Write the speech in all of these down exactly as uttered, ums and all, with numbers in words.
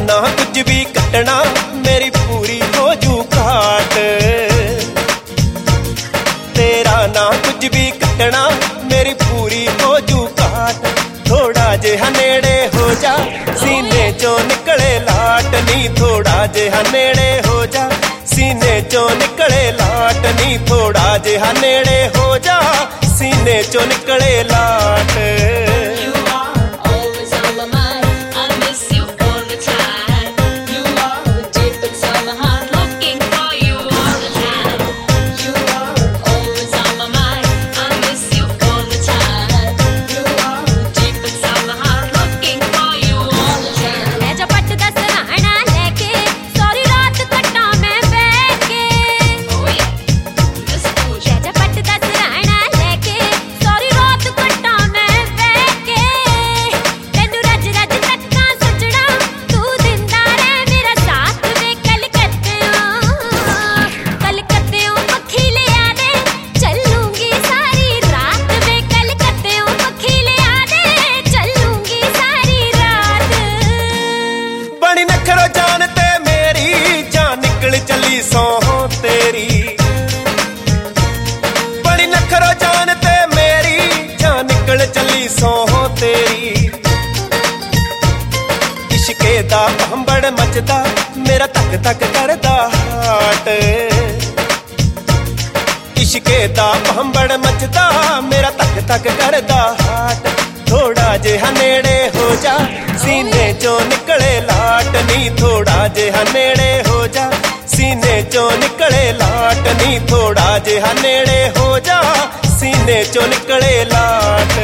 ना कुछ भी कटना मेरी पूरी हो जू काट। तेरा ना कुछ भी कटना मेरी पूरी हो जू काट। थोड़ा जेहा नेड़े हो जा सीने चों निकले लाट नी। थोड़ा जेहा नेड़े हो जा सीने चों निकले लाट नी। थोड़ा जेहा नेड़े हो जा सीने चों निकले लाट। चली सौं तेरी बड़ी नखरो जान ते मेरी जान निकल चली सौं तेरी। इश्के दा भंबड़ मचदा मेरा तक तक करदा हाट। इश्के दा भंबड़ मचदा मेरा तक तक करदा हाट। थोड़ा जेहा नेड़े हो जा सीने चों निकले लाट नी। थोड़ा जेहा नेड़े हो जा सीने चों निकले लाट नी। थोड़ा जेहा नेड़े हो जा सीने चों निकले लाट।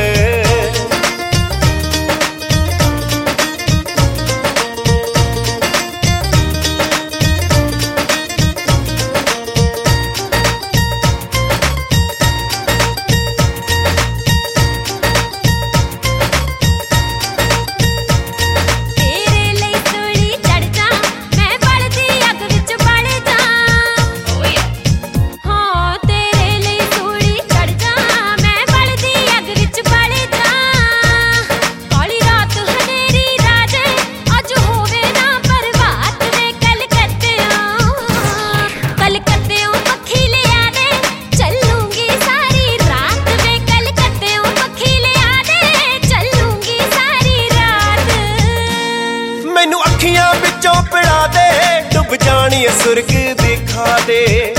अखियां बिचों पिड़ा दे डुब जानी सुर्ग दिखा दे।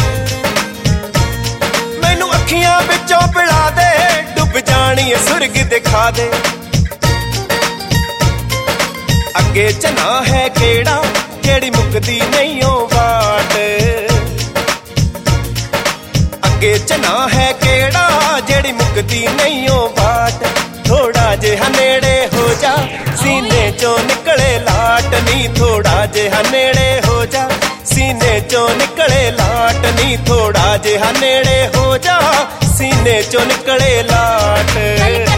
मैनू अखियां बिचों पिड़ा दे डुब जानी सुर्ग दिखा दे। अगे चना है केड़ा जेड़ी मुकदी नहीं ओ बाट। अगे चना है केड़ा जेड़ी मुकदी नहीं ओ बाट। थोड़ा जेहा नेड़े हो जा सीने चों निकले लाट नी। थोड़ा जेहा नेड़े हो जा सीने चों निकले लाट नी। थोड़ा जेहा नेड़े हो जा सीने चों निकले लाट।